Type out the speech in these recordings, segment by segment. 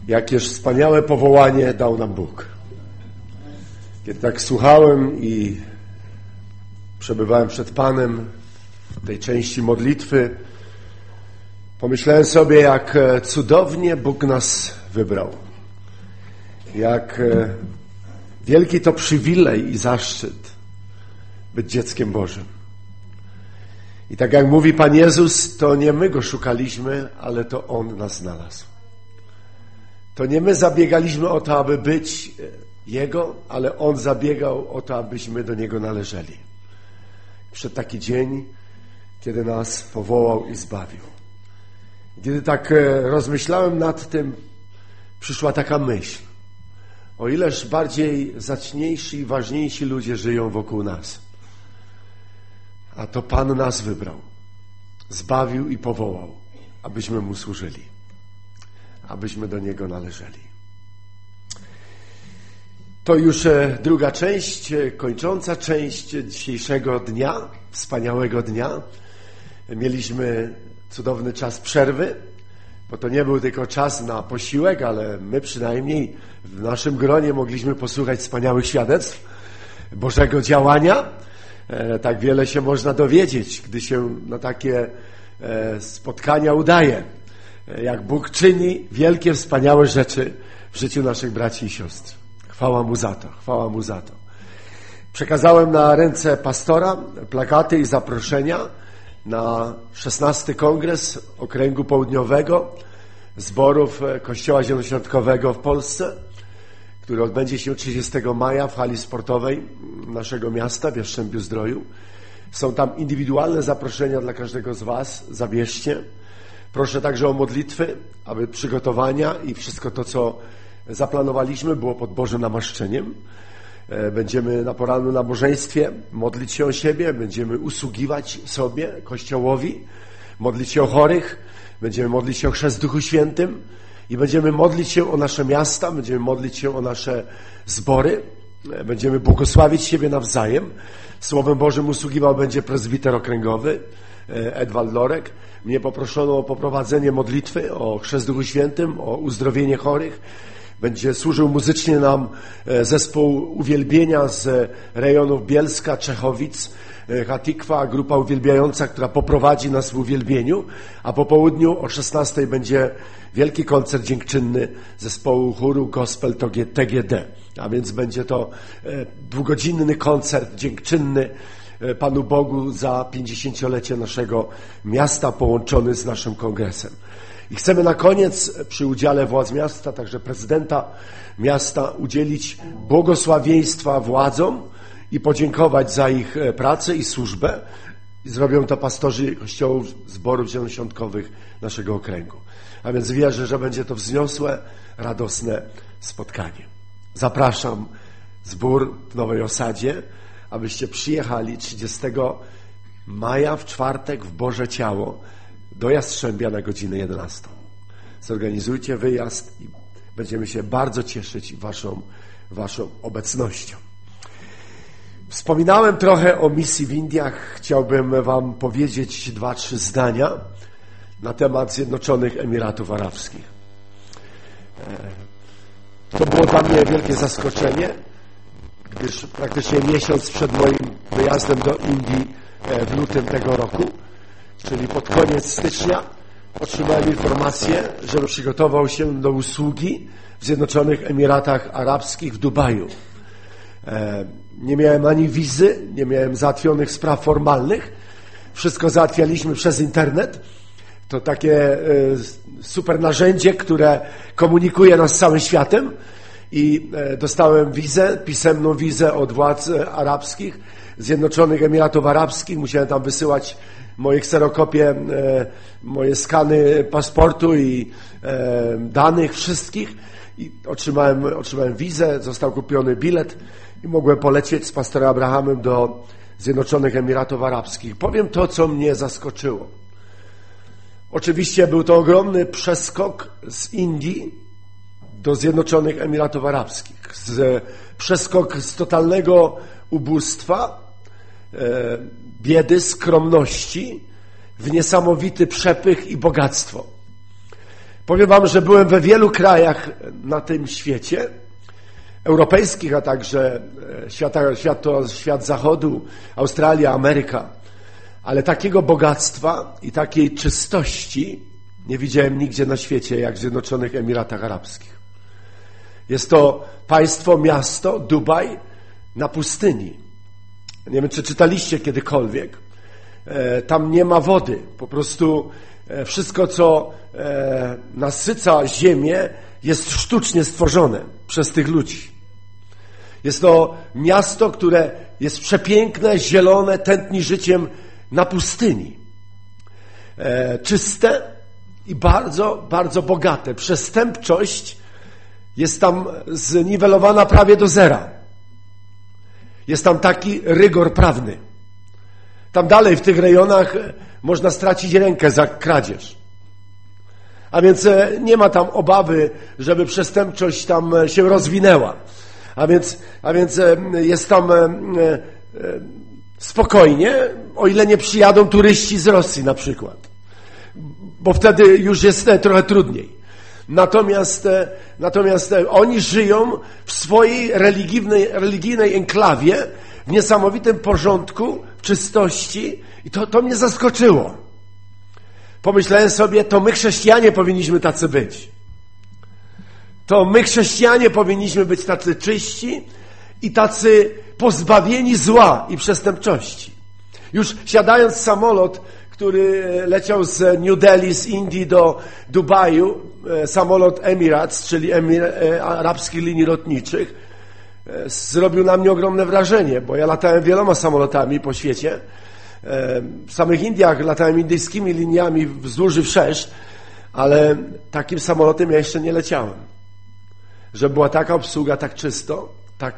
Jakież wspaniałe powołanie dał nam Bóg. Kiedy tak słuchałem i przebywałem przed Panem w tej części modlitwy, pomyślałem sobie, jak cudownie Bóg nas wybrał. Jak wielki to przywilej i zaszczyt być dzieckiem Bożym. I tak jak mówi Pan Jezus, to nie my Go szukaliśmy, ale to On nas znalazł. To nie my zabiegaliśmy o to, aby być Jego, ale On zabiegał o to, abyśmy do Niego należeli. Przyszedł taki dzień, kiedy nas powołał i zbawił. Kiedy tak rozmyślałem nad tym, przyszła taka myśl. O ileż bardziej zacniejsi i ważniejsi ludzie żyją wokół nas. A to Pan nas wybrał, zbawił i powołał, abyśmy Mu służyli, abyśmy do Niego należeli. To już druga część, kończąca część dzisiejszego dnia, wspaniałego dnia. Mieliśmy cudowny czas przerwy, bo to nie był tylko czas na posiłek, ale my przynajmniej w naszym gronie mogliśmy posłuchać wspaniałych świadectw Bożego działania. Tak wiele się można dowiedzieć, gdy się na takie spotkania udaje. Jak Bóg czyni wielkie, wspaniałe rzeczy w życiu naszych braci i sióstr. Chwała Mu za to, chwała Mu za to. Przekazałem na ręce pastora plakaty i zaproszenia na 16. Kongres Okręgu Południowego Zborów Kościoła Zielonoświątkowego w Polsce, który odbędzie się 30 maja w hali sportowej naszego miasta w Jastrzębiu-Zdroju. Są tam indywidualne zaproszenia dla każdego z Was. Zabierzcie. Proszę także o modlitwy, aby przygotowania i wszystko to, co zaplanowaliśmy, było pod Bożym namaszczeniem. Będziemy na porannym nabożeństwie modlić się o siebie, będziemy usługiwać sobie, Kościołowi, modlić się o chorych, będziemy modlić się o chrzest w Duchu Świętym i będziemy modlić się o nasze miasta, będziemy modlić się o nasze zbory, będziemy błogosławić siebie nawzajem. Słowem Bożym usługiwał będzie prezbiter okręgowy Edward Lorek. Mnie poproszono o poprowadzenie modlitwy, o chrzest w Duchu Świętym, o uzdrowienie chorych. Będzie służył muzycznie nam zespół uwielbienia z rejonów Bielska, Czechowic, Hatikwa, grupa uwielbiająca, która poprowadzi nas w uwielbieniu, a po południu o 16 będzie wielki koncert dziękczynny zespołu chóru Gospel TGD. A więc będzie to dwugodzinny koncert dziękczynny Panu Bogu za 50-lecie naszego miasta połączony z naszym kongresem. I chcemy na koniec przy udziale władz miasta, także prezydenta miasta, udzielić błogosławieństwa władzom i podziękować za ich pracę i służbę. I zrobią to pastorzy kościołów, zborów zielonoświątkowych naszego okręgu. A więc wierzę, że będzie to wzniosłe, radosne spotkanie. Zapraszam zbór w Nowej Osadzie, abyście przyjechali 30 maja w czwartek w Boże Ciało do Jastrzębia na godzinę 11. Zorganizujcie wyjazd i będziemy się bardzo cieszyć waszą obecnością. Wspominałem trochę o misji w Indiach. Chciałbym wam powiedzieć 2-3 zdania na temat Zjednoczonych Emiratów Arabskich. To było dla mnie wielkie zaskoczenie, gdyż praktycznie miesiąc przed moim wyjazdem do Indii w lutym tego roku, czyli pod koniec stycznia, otrzymałem informację, żebym przygotował się do usługi w Zjednoczonych Emiratach Arabskich w Dubaju. Nie miałem ani wizy, nie miałem załatwionych spraw formalnych. Wszystko załatwialiśmy przez internet. To takie super narzędzie, które komunikuje nas z całym światem. I dostałem wizę, pisemną wizę od władz arabskich, Zjednoczonych Emiratów Arabskich. Musiałem tam wysyłać moje kserokopie, moje skany paszportu i danych wszystkich. I otrzymałem wizę, został kupiony bilet i mogłem polecieć z pastorem Abrahamem do Zjednoczonych Emiratów Arabskich. Powiem to, co mnie zaskoczyło. Oczywiście był to ogromny przeskok z Indii do Zjednoczonych Emiratów Arabskich. Przeskok z totalnego ubóstwa, biedy, skromności w niesamowity przepych i bogactwo. Powiem wam, że byłem we wielu krajach na tym świecie, europejskich, a także świat zachodu, Australia, Ameryka. Ale takiego bogactwa i takiej czystości nie widziałem nigdzie na świecie, jak w Zjednoczonych Emiratach Arabskich. Jest to państwo, miasto, Dubaj, na pustyni. Nie wiem, czy czytaliście kiedykolwiek. Tam nie ma wody. Po prostu wszystko, co nasyca ziemię, jest sztucznie stworzone przez tych ludzi. Jest to miasto, które jest przepiękne, zielone, tętni życiem na pustyni. Czyste i bardzo, bardzo bogate. Przestępczość jest tam zniwelowana prawie do zera. Jest tam taki rygor prawny. Tam dalej w tych rejonach można stracić rękę za kradzież. A więc nie ma tam obawy, żeby przestępczość tam się rozwinęła. A więc jest tam spokojnie, o ile nie przyjadą turyści z Rosji na przykład. Bo wtedy już jest trochę trudniej. Natomiast oni żyją w swojej religijnej enklawie, w niesamowitym porządku, w czystości i to mnie zaskoczyło. Pomyślałem sobie, to my chrześcijanie powinniśmy tacy być. To my chrześcijanie powinniśmy być tacy czyści i tacy pozbawieni zła i przestępczości. Już siadając w samolot, który leciał z New Delhi, z Indii do Dubaju, samolot Emirates, czyli arabskich linii lotniczych, zrobił na mnie ogromne wrażenie, bo ja latałem wieloma samolotami po świecie. W samych Indiach latałem indyjskimi liniami wzdłuż i wszerz, ale takim samolotem ja jeszcze nie leciałem. Że była taka obsługa, tak czysto,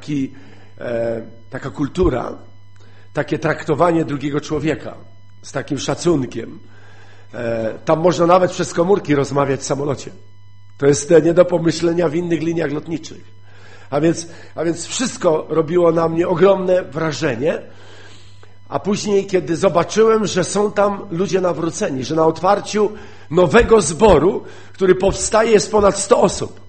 taka kultura, takie traktowanie drugiego człowieka z takim szacunkiem. Tam można nawet przez komórki rozmawiać w samolocie. To jest nie do pomyślenia w innych liniach lotniczych. A więc wszystko robiło na mnie ogromne wrażenie. A później, kiedy zobaczyłem, że są tam ludzie nawróceni, że na otwarciu nowego zboru, który powstaje, jest ponad 100 osób,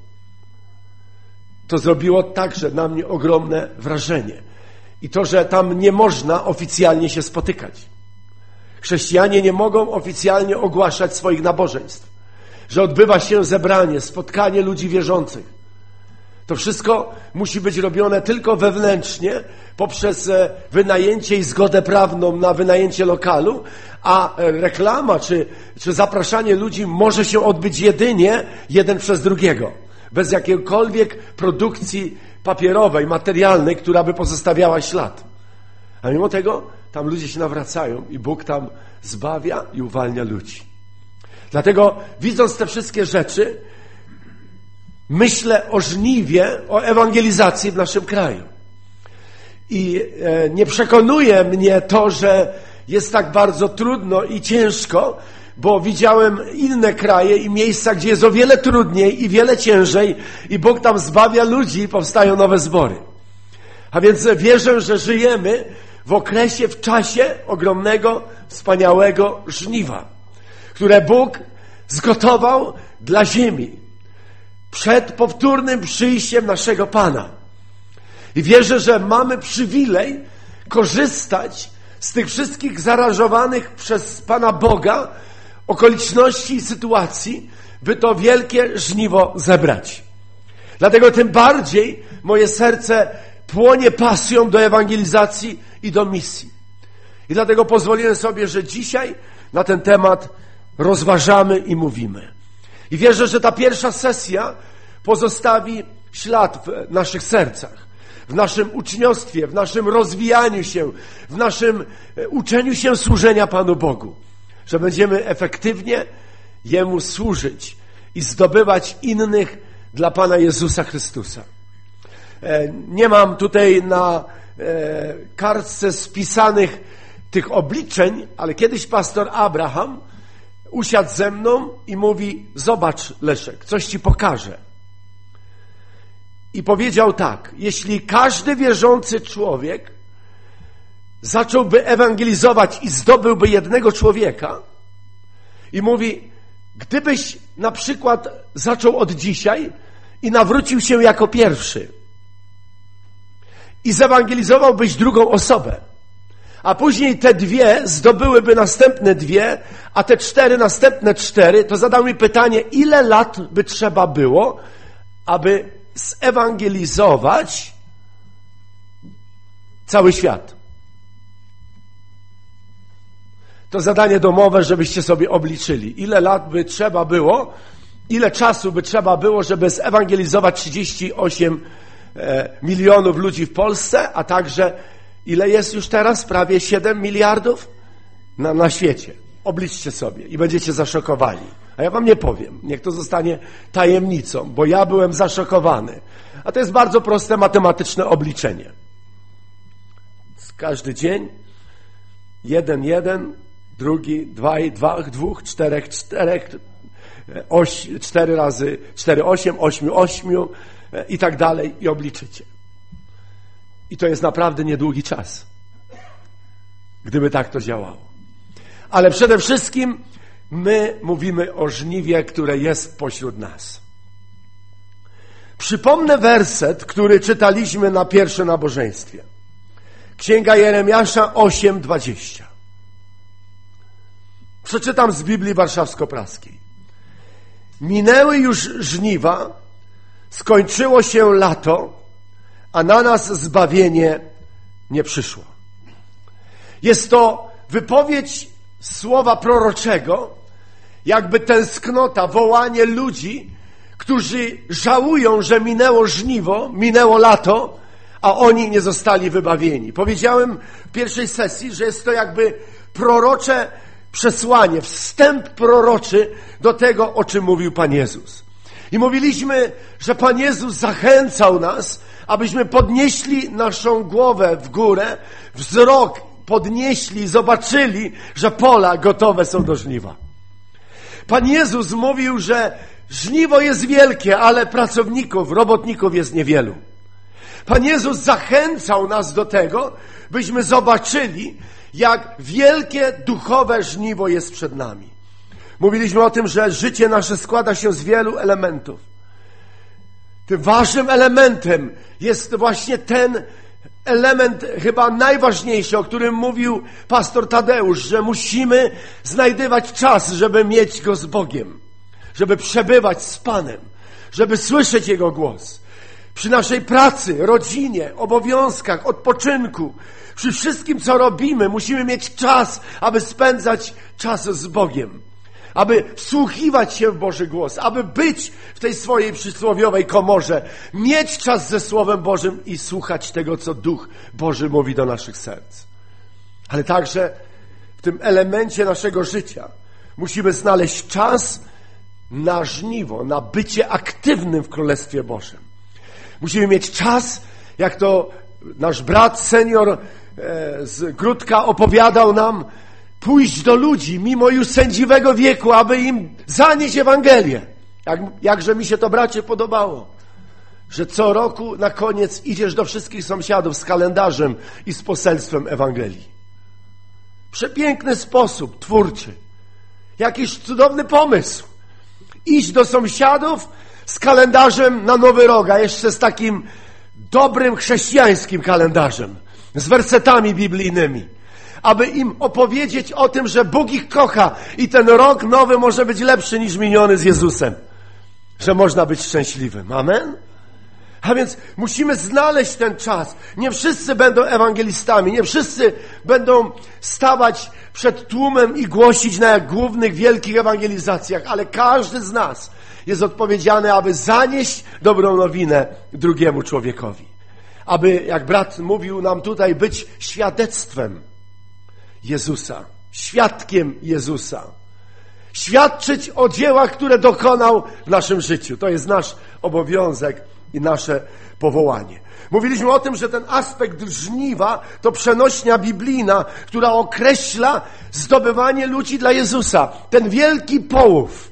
to zrobiło także na mnie ogromne wrażenie. I to, że tam nie można oficjalnie się spotykać. Chrześcijanie nie mogą oficjalnie ogłaszać swoich nabożeństw. Że odbywa się zebranie, spotkanie ludzi wierzących. To wszystko musi być robione tylko wewnętrznie, poprzez wynajęcie i zgodę prawną na wynajęcie lokalu, a reklama czy zapraszanie ludzi może się odbyć jedynie jeden przez drugiego. Bez jakiejkolwiek produkcji papierowej, materialnej, która by pozostawiała ślad. A mimo tego tam ludzie się nawracają i Bóg tam zbawia i uwalnia ludzi. Dlatego, widząc te wszystkie rzeczy, myślę o żniwie, o ewangelizacji w naszym kraju. I nie przekonuje mnie to, że jest tak bardzo trudno i ciężko, bo widziałem inne kraje i miejsca, gdzie jest o wiele trudniej i wiele ciężej i Bóg tam zbawia ludzi i powstają nowe zbory. A więc wierzę, że żyjemy w okresie, w czasie ogromnego, wspaniałego żniwa, które Bóg zgotował dla ziemi przed powtórnym przyjściem naszego Pana. I wierzę, że mamy przywilej korzystać z tych wszystkich zaaranżowanych przez Pana Boga okoliczności i sytuacji, by to wielkie żniwo zebrać. Dlatego tym bardziej moje serce płonie pasją do ewangelizacji i do misji. I dlatego pozwoliłem sobie, że dzisiaj na ten temat rozważamy i mówimy. I wierzę, że ta pierwsza sesja pozostawi ślad w naszych sercach, w naszym uczniostwie, w naszym rozwijaniu się, w naszym uczeniu się służenia Panu Bogu. Że będziemy efektywnie Jemu służyć i zdobywać innych dla Pana Jezusa Chrystusa. Nie mam tutaj na kartce spisanych tych obliczeń, ale kiedyś pastor Abraham usiadł ze mną i mówi: zobacz, Leszek, coś ci pokażę. I powiedział tak: jeśli każdy wierzący człowiek zacząłby ewangelizować i zdobyłby jednego człowieka, i mówi, gdybyś na przykład zaczął od dzisiaj i nawrócił się jako pierwszy i zewangelizowałbyś drugą osobę, a później te dwie zdobyłyby następne dwie, a te 4 następne 4, to zadał mi pytanie, ile lat by trzeba było, aby zewangelizować cały świat. To zadanie domowe, żebyście sobie obliczyli. Ile lat by trzeba było, ile czasu by trzeba było, żeby zewangelizować 38 milionów ludzi w Polsce, a także ile jest już teraz? Prawie 7 miliardów na świecie. Obliczcie sobie i będziecie zaszokowani. A ja wam nie powiem. Niech to zostanie tajemnicą, bo ja byłem zaszokowany. A to jest bardzo proste matematyczne obliczenie. Każdy dzień 1, 1, drugi 2, 2, 2, 4, 4, 4 razy 4, 8, 8, 8 i tak dalej i obliczycie. I to jest naprawdę niedługi czas, gdyby tak to działało. Ale przede wszystkim my mówimy o żniwie, które jest pośród nas. Przypomnę werset, który czytaliśmy na pierwszym nabożeństwie. Księga Jeremiasza 8:20. Przeczytam z Biblii Warszawsko-Praskiej. Minęły już żniwa, skończyło się lato, a na nas zbawienie nie przyszło. Jest to wypowiedź słowa proroczego, jakby tęsknota, wołanie ludzi, którzy żałują, że minęło żniwo, minęło lato, a oni nie zostali wybawieni. Powiedziałem w pierwszej sesji, że jest to jakby prorocze przesłanie, wstęp proroczy do tego, o czym mówił Pan Jezus. I mówiliśmy, że Pan Jezus zachęcał nas, abyśmy podnieśli naszą głowę w górę, wzrok podnieśli, zobaczyli, że pola gotowe są do żniwa. Pan Jezus mówił, że żniwo jest wielkie, ale pracowników, robotników jest niewielu. Pan Jezus zachęcał nas do tego, byśmy zobaczyli, jak wielkie duchowe żniwo jest przed nami. Mówiliśmy o tym, że życie nasze składa się z wielu elementów. Tym ważnym elementem jest właśnie ten element chyba najważniejszy, o którym mówił pastor Tadeusz, że musimy znajdywać czas, żeby mieć go z Bogiem, żeby przebywać z Panem, żeby słyszeć Jego głos. Przy naszej pracy, rodzinie, obowiązkach, odpoczynku, przy wszystkim, co robimy, musimy mieć czas, aby spędzać czas z Bogiem, aby wsłuchiwać się w Boży głos, aby być w tej swojej przysłowiowej komorze, mieć czas ze Słowem Bożym i słuchać tego, co Duch Boży mówi do naszych serc. Ale także w tym elemencie naszego życia musimy znaleźć czas na żniwo, na bycie aktywnym w Królestwie Bożym. Musimy mieć czas, jak to nasz brat senior z Gródka opowiadał nam, pójść do ludzi, mimo już sędziwego wieku, aby im zanieść Ewangelię. Jakże mi się to, bracie, podobało, że co roku na koniec idziesz do wszystkich sąsiadów z kalendarzem i z poselstwem Ewangelii. Przepiękny sposób, twórczy. Jakiś cudowny pomysł. Iść do sąsiadów z kalendarzem na Nowy Rok, a jeszcze z takim dobrym chrześcijańskim kalendarzem, z wersetami biblijnymi, aby im opowiedzieć o tym, że Bóg ich kocha i ten rok nowy może być lepszy niż miniony z Jezusem, że można być szczęśliwym. Amen? A więc musimy znaleźć ten czas. Nie wszyscy będą ewangelistami, nie wszyscy będą stawać przed tłumem i głosić na głównych, wielkich ewangelizacjach, ale każdy z nas jest odpowiedzialny, aby zanieść dobrą nowinę drugiemu człowiekowi. Aby, jak brat mówił nam tutaj, być świadectwem Jezusa, świadkiem Jezusa. Świadczyć o dziełach, które dokonał w naszym życiu. To jest nasz obowiązek i nasze powołanie. Mówiliśmy o tym, że ten aspekt żniwa to przenośnia biblijna, która określa zdobywanie ludzi dla Jezusa. Ten wielki połów.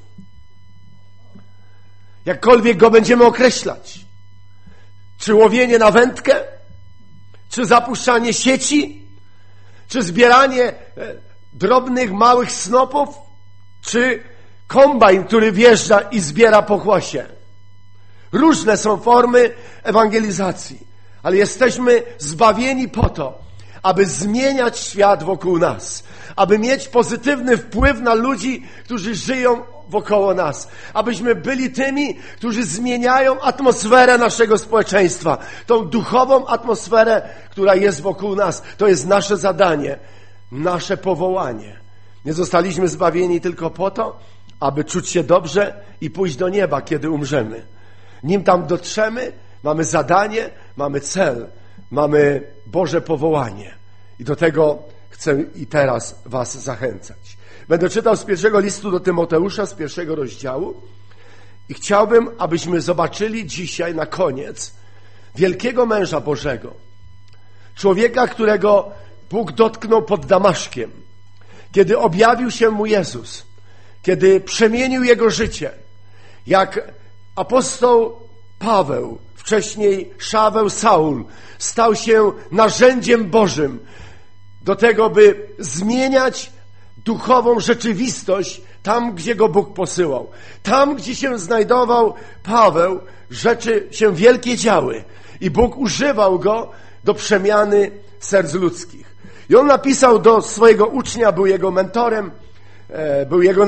Jakkolwiek go będziemy określać. Czy łowienie na wędkę? Czy zapuszczanie sieci? Czy zbieranie drobnych, małych snopów? Czy kombajn, który wjeżdża i zbiera pokłosie. Różne są formy ewangelizacji, ale jesteśmy zbawieni po to, aby zmieniać świat wokół nas, aby mieć pozytywny wpływ na ludzi, którzy żyją wokoło nas, abyśmy byli tymi, którzy zmieniają atmosferę naszego społeczeństwa, tą duchową atmosferę, która jest wokół nas. To jest nasze zadanie, nasze powołanie. Nie zostaliśmy zbawieni tylko po to, aby czuć się dobrze i pójść do nieba, kiedy umrzemy. Nim tam dotrzemy, mamy zadanie, mamy cel, mamy Boże powołanie. I do tego chcę i teraz was zachęcać. Będę czytał z pierwszego listu do Tymoteusza, z 1 rozdziału i chciałbym, abyśmy zobaczyli dzisiaj na koniec wielkiego męża Bożego. Człowieka, którego Bóg dotknął pod Damaszkiem, kiedy objawił się mu Jezus, kiedy przemienił jego życie, jak apostoł Paweł, wcześniej Szaweł Saul, stał się narzędziem Bożym do tego, by zmieniać duchową rzeczywistość tam, gdzie go Bóg posyłał. Tam, gdzie się znajdował Paweł, rzeczy się wielkie działy i Bóg używał go do przemiany serc ludzkich. I on napisał do swojego ucznia, był jego mentorem, był jego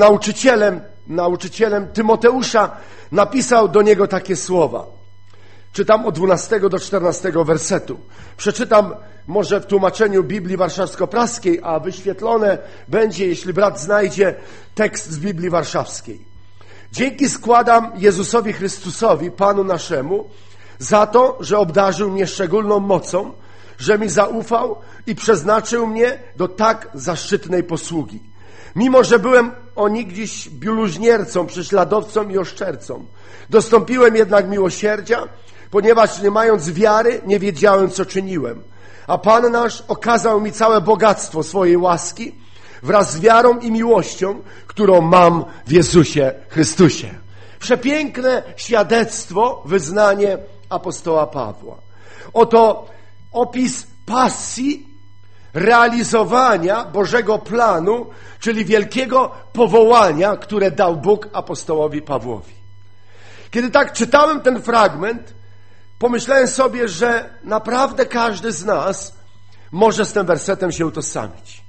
nauczycielem Tymoteusza, napisał do niego takie słowa. Czytam od 12 do 14 wersetu. Przeczytam może w tłumaczeniu Biblii Warszawsko-Praskiej, a wyświetlone będzie, jeśli brat znajdzie, tekst z Biblii Warszawskiej. Dzięki składam Jezusowi Chrystusowi, Panu naszemu, za to, że obdarzył mnie szczególną mocą, że mi zaufał i przeznaczył mnie do tak zaszczytnej posługi. Mimo że byłem onigdziś bluźniercą, prześladowcą i oszczercą, dostąpiłem jednak miłosierdzia, ponieważ nie mając wiary, nie wiedziałem, co czyniłem. A Pan nasz okazał mi całe bogactwo swojej łaski wraz z wiarą i miłością, którą mam w Jezusie Chrystusie. Przepiękne świadectwo, wyznanie apostoła Pawła. Oto opis pasji, realizowania Bożego planu, czyli wielkiego powołania, które dał Bóg apostołowi Pawłowi. Kiedy tak czytałem ten fragment, pomyślałem sobie, że naprawdę każdy z nas może z tym wersetem się utożsamić.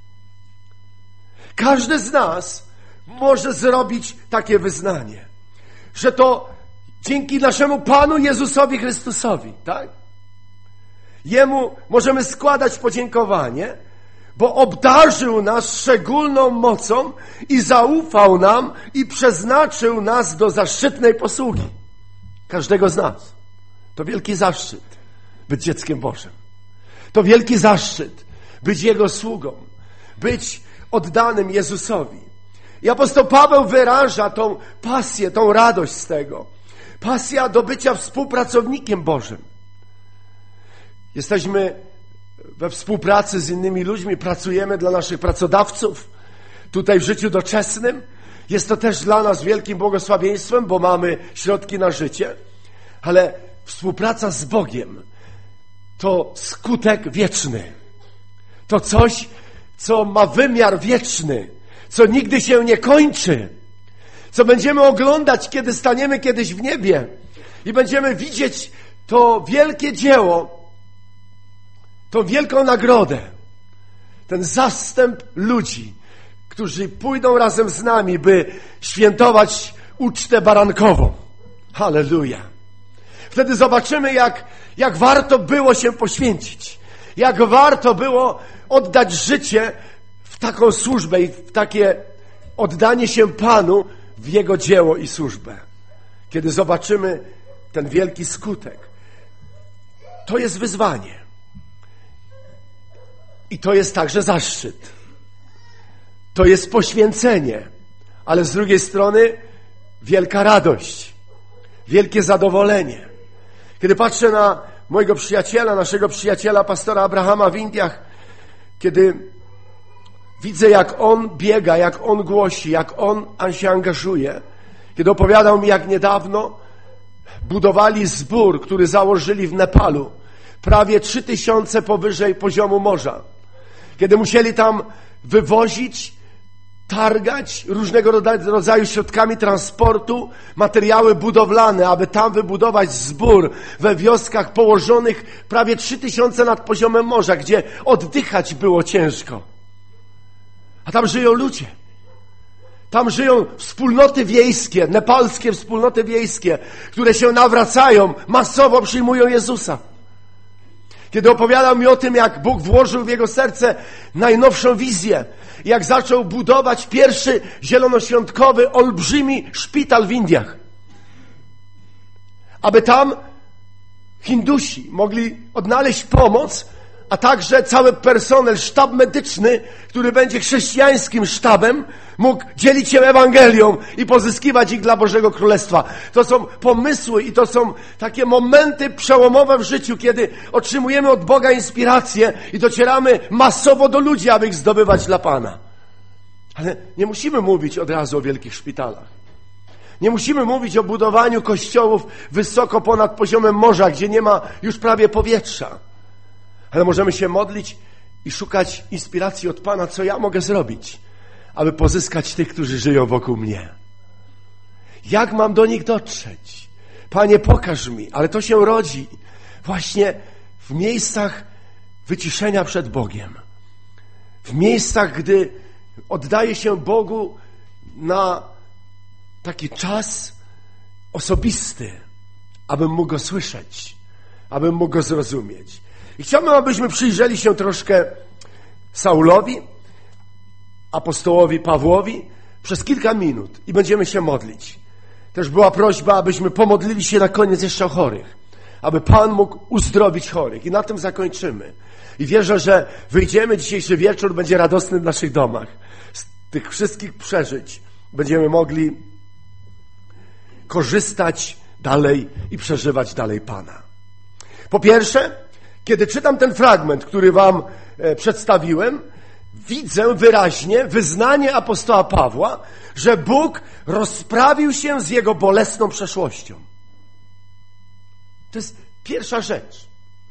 Każdy z nas może zrobić takie wyznanie, że to dzięki naszemu Panu Jezusowi Chrystusowi, tak? Jemu możemy składać podziękowanie, bo obdarzył nas szczególną mocą i zaufał nam i przeznaczył nas do zaszczytnej posługi. Każdego z nas. To wielki zaszczyt być dzieckiem Bożym. To wielki zaszczyt być Jego sługą, być oddanym Jezusowi. I apostoł Paweł wyraża tą pasję, tą radość z tego. Pasja do bycia współpracownikiem Bożym. Jesteśmy we współpracy z innymi ludźmi, pracujemy dla naszych pracodawców. Tutaj w życiu doczesnym jest to też dla nas wielkim błogosławieństwem, bo mamy środki na życie. Ale współpraca z Bogiem to skutek wieczny. To coś, co ma wymiar wieczny, co nigdy się nie kończy, co będziemy oglądać, kiedy staniemy kiedyś w niebie i będziemy widzieć to wielkie dzieło, tą wielką nagrodę, ten zastęp ludzi, którzy pójdą razem z nami, by świętować ucztę barankową. Halleluja! Wtedy zobaczymy, jak warto było się poświęcić, jak warto było oddać życie w taką służbę i w takie oddanie się Panu w Jego dzieło i służbę. Kiedy zobaczymy ten wielki skutek, to jest wyzwanie. I to jest także zaszczyt. To jest poświęcenie, ale z drugiej strony wielka radość, wielkie zadowolenie. Kiedy patrzę na mojego przyjaciela, naszego przyjaciela, pastora Abrahama w Indiach, kiedy widzę, jak on biega, jak on głosi, jak on się angażuje, kiedy opowiadał mi, jak niedawno budowali zbór, który założyli w Nepalu, prawie 3000 powyżej poziomu morza. Kiedy musieli tam wywozić targać różnego rodzaju środkami transportu, materiały budowlane, aby tam wybudować zbór we wioskach położonych prawie 3000 nad poziomem morza, gdzie oddychać było ciężko. A tam żyją ludzie. Tam żyją wspólnoty wiejskie, nepalskie wspólnoty wiejskie, które się nawracają, masowo przyjmują Jezusa. Kiedy opowiadał mi o tym, jak Bóg włożył w jego serce najnowszą wizję, jak zaczął budować pierwszy zielonoświątkowy, olbrzymi szpital w Indiach, aby tam Hindusi mogli odnaleźć pomoc, a także cały personel, sztab medyczny, który będzie chrześcijańskim sztabem, mógł dzielić się Ewangelią i pozyskiwać ich dla Bożego Królestwa. To są pomysły i to są takie momenty przełomowe w życiu, kiedy otrzymujemy od Boga inspirację i docieramy masowo do ludzi, aby ich zdobywać dla Pana. Ale nie musimy mówić od razu o wielkich szpitalach. Nie musimy mówić o budowaniu kościołów wysoko ponad poziomem morza, gdzie nie ma już prawie powietrza. Ale możemy się modlić i szukać inspiracji od Pana, co ja mogę zrobić, aby pozyskać tych, którzy żyją wokół mnie. Jak mam do nich dotrzeć? Panie, pokaż mi, ale to się rodzi właśnie w miejscach wyciszenia przed Bogiem. W miejscach, gdy oddaję się Bogu na taki czas osobisty, abym mógł Go słyszeć, abym mógł Go zrozumieć. I chciałbym, abyśmy przyjrzeli się troszkę Saulowi, apostołowi Pawłowi przez kilka minut i będziemy się modlić. Też była prośba, abyśmy pomodlili się na koniec jeszcze o chorych, aby Pan mógł uzdrowić chorych. I na tym zakończymy. I wierzę, że wyjdziemy, dzisiejszy wieczór będzie radosny w naszych domach. Z tych wszystkich przeżyć będziemy mogli korzystać dalej i przeżywać dalej Pana. Po pierwsze, kiedy czytam ten fragment, który wam przedstawiłem, widzę wyraźnie wyznanie apostoła Pawła, że Bóg rozprawił się z jego bolesną przeszłością. To jest pierwsza rzecz.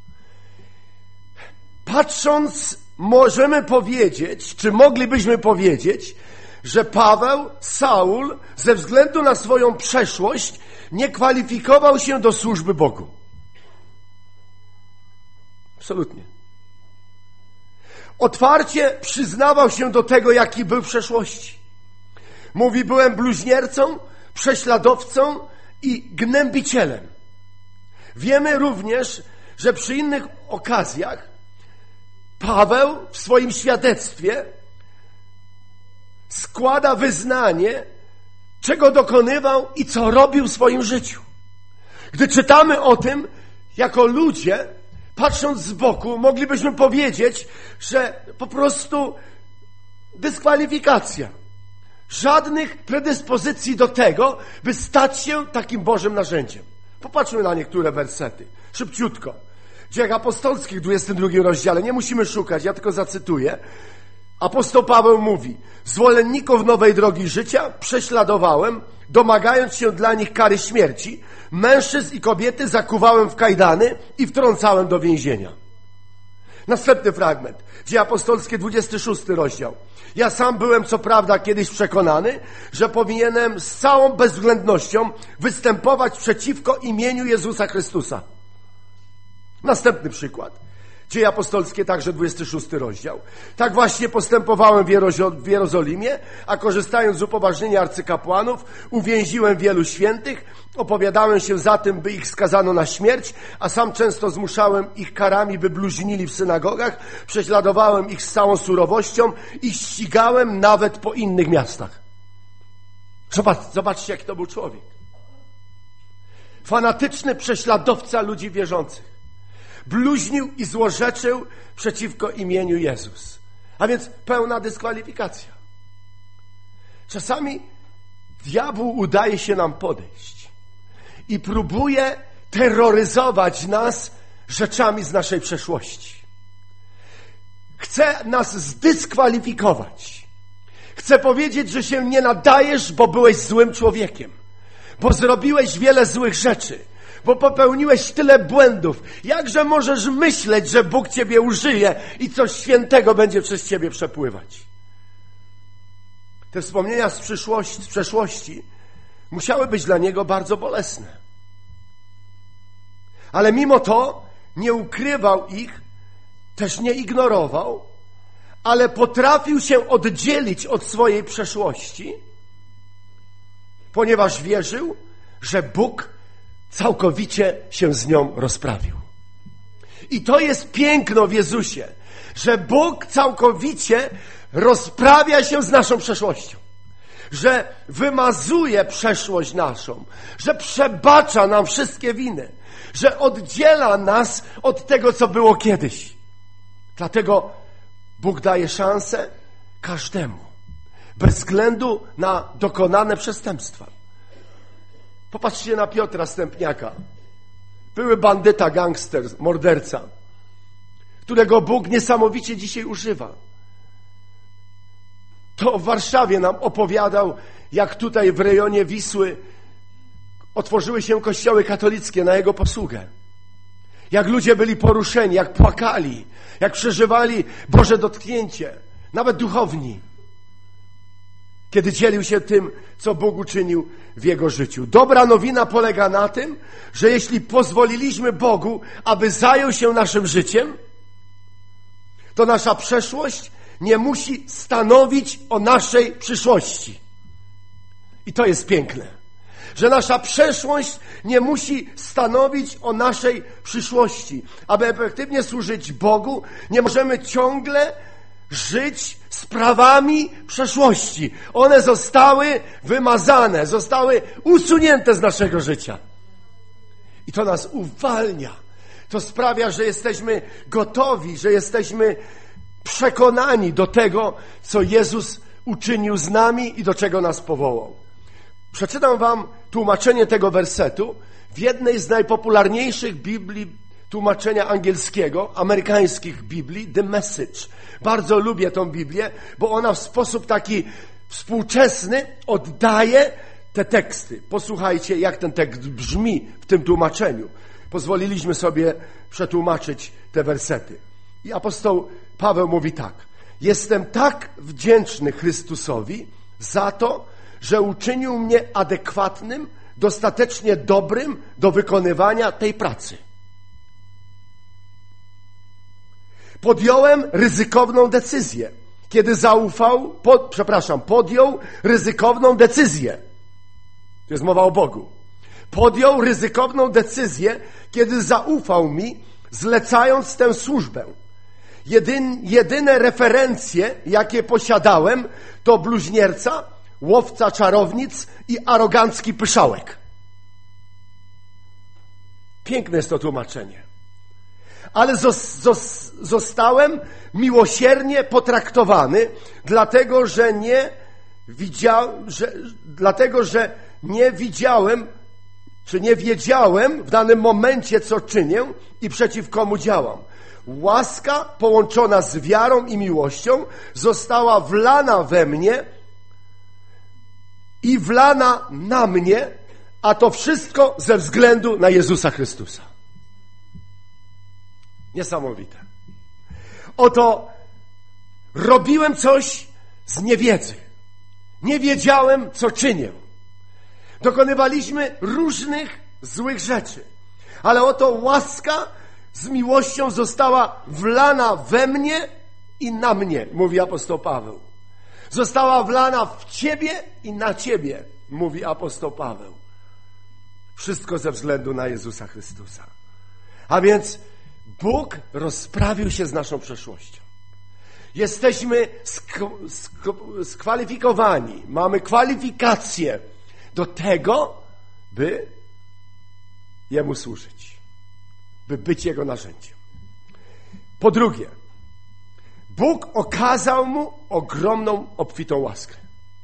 Patrząc, możemy powiedzieć, czy moglibyśmy powiedzieć, że Paweł, Saul, ze względu na swoją przeszłość, nie kwalifikował się do służby Bogu. Absolutnie. Otwarcie przyznawał się do tego, jaki był w przeszłości. Mówi, byłem bluźniercą, prześladowcą i gnębicielem. Wiemy również, że przy innych okazjach Paweł w swoim świadectwie składa wyznanie, czego dokonywał i co robił w swoim życiu. Gdy czytamy o tym, jako ludzie, patrząc z boku, moglibyśmy powiedzieć, że po prostu dyskwalifikacja. Żadnych predyspozycji do tego, by stać się takim Bożym narzędziem. Popatrzmy na niektóre wersety. Szybciutko. W Dziejach Apostolskich, 22 rozdziale. Nie musimy szukać, ja tylko zacytuję. Apostoł Paweł mówi: zwolenników nowej drogi życia prześladowałem, domagając się dla nich kary śmierci. Mężczyzn i kobiety zakuwałem w kajdany i wtrącałem do więzienia. Następny fragment. Dzieje apostolskie, 26 rozdział. Ja sam byłem co prawda kiedyś przekonany, że powinienem z całą bezwzględnością występować przeciwko imieniu Jezusa Chrystusa. Następny przykład. Dzieje apostolskie, także 26 rozdział. Tak właśnie postępowałem w Jerozolimie, a korzystając z upoważnienia arcykapłanów, uwięziłem wielu świętych, opowiadałem się za tym, by ich skazano na śmierć, a sam często zmuszałem ich karami, by bluźnili w synagogach, prześladowałem ich z całą surowością i ścigałem nawet po innych miastach. Zobaczcie, jaki to był człowiek. Fanatyczny prześladowca ludzi wierzących. Bluźnił i złorzeczył przeciwko imieniu Jezus. A więc pełna dyskwalifikacja. Czasami diabłu udaje się nam podejść i próbuje terroryzować nas rzeczami z naszej przeszłości. Chce nas zdyskwalifikować. Chce powiedzieć, że się nie nadajesz, bo byłeś złym człowiekiem, bo zrobiłeś wiele złych rzeczy, bo popełniłeś tyle błędów. Jakże możesz myśleć, że Bóg ciebie użyje i coś świętego będzie przez ciebie przepływać? te wspomnienia z przeszłości musiały być dla niego bardzo bolesne. Ale mimo to nie ukrywał ich, też nie ignorował, ale potrafił się oddzielić od swojej przeszłości, ponieważ wierzył, że Bóg całkowicie się z nią rozprawił. I to jest piękno w Jezusie, że Bóg całkowicie rozprawia się z naszą przeszłością, że wymazuje przeszłość naszą, że przebacza nam wszystkie winy, że oddziela nas od tego, co było kiedyś. Dlatego Bóg daje szansę każdemu, bez względu na dokonane przestępstwa. Popatrzcie na Piotra Stępniaka. Były bandyta, gangster, morderca, którego Bóg niesamowicie dzisiaj używa. To w Warszawie nam opowiadał, jak tutaj w rejonie Wisły otworzyły się kościoły katolickie na jego posługę. Jak ludzie byli poruszeni, jak płakali, jak przeżywali Boże dotknięcie, nawet duchowni, kiedy dzielił się tym, co Bóg uczynił w jego życiu. Dobra nowina polega na tym, że jeśli pozwoliliśmy Bogu, aby zajął się naszym życiem, to nasza przeszłość nie musi stanowić o naszej przyszłości. I to jest piękne, że nasza przeszłość nie musi stanowić o naszej przyszłości. Aby efektywnie służyć Bogu, nie możemy ciągle żyć sprawami przeszłości. One zostały wymazane, zostały usunięte z naszego życia. I to nas uwalnia. To sprawia, że jesteśmy gotowi, że jesteśmy przekonani do tego, co Jezus uczynił z nami i do czego nas powołał. Przeczytam wam tłumaczenie tego wersetu w jednej z najpopularniejszych Biblii tłumaczenia angielskiego, amerykańskich Biblii, The Message. Bardzo lubię tą Biblię, bo ona w sposób taki współczesny oddaje te teksty. Posłuchajcie, jak ten tekst brzmi w tym tłumaczeniu. Pozwoliliśmy sobie przetłumaczyć te wersety. I apostoł Paweł mówi tak. Jestem tak wdzięczny Chrystusowi za to, że uczynił mnie adekwatnym, dostatecznie dobrym do wykonywania tej pracy. Podjąłem ryzykowną decyzję, kiedy podjął ryzykowną decyzję. To jest mowa o Bogu. Podjął ryzykowną decyzję, kiedy zaufał mi, zlecając tę służbę. Jedyne referencje, jakie posiadałem, to bluźnierca, łowca czarownic i arogancki pyszałek. Piękne jest to tłumaczenie. Ale zostałem miłosiernie potraktowany, dlatego że nie wiedziałem w danym momencie, co czynię i przeciw komu działam. Łaska połączona z wiarą i miłością została wlana we mnie i wlana na mnie, a to wszystko ze względu na Jezusa Chrystusa. Niesamowite. Oto robiłem coś z niewiedzy. Nie wiedziałem, co czynię. Dokonywaliśmy różnych złych rzeczy. Ale oto łaska z miłością została wlana we mnie i na mnie, mówi apostoł Paweł. Została wlana w ciebie i na ciebie, mówi apostoł Paweł. Wszystko ze względu na Jezusa Chrystusa. A więc Bóg rozprawił się z naszą przeszłością. Jesteśmy skwalifikowani, mamy kwalifikacje do tego, by Jemu służyć, by być Jego narzędziem. Po drugie, Bóg okazał mu ogromną, obfitą łaskę.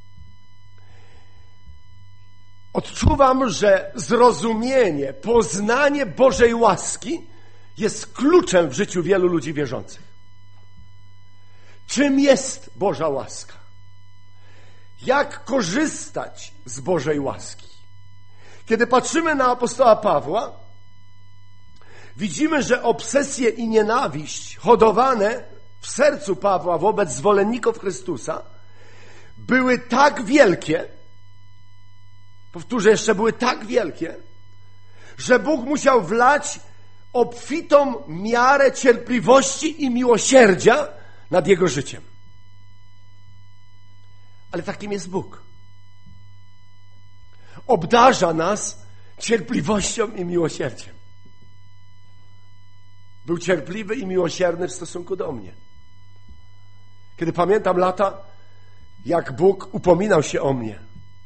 Odczuwam, że zrozumienie, poznanie Bożej łaski jest kluczem w życiu wielu ludzi wierzących. Czym jest Boża łaska? Jak korzystać z Bożej łaski? Kiedy patrzymy na apostoła Pawła, widzimy, że obsesje i nienawiść hodowane w sercu Pawła wobec zwolenników Chrystusa były tak wielkie, powtórzę jeszcze, były tak wielkie, że Bóg musiał wlać obfitą miarę cierpliwości i miłosierdzia nad jego życiem. Ale takim jest Bóg. Obdarza nas cierpliwością i miłosierdziem. Był cierpliwy i miłosierny w stosunku do mnie. Kiedy pamiętam lata, jak Bóg upominał się o mnie.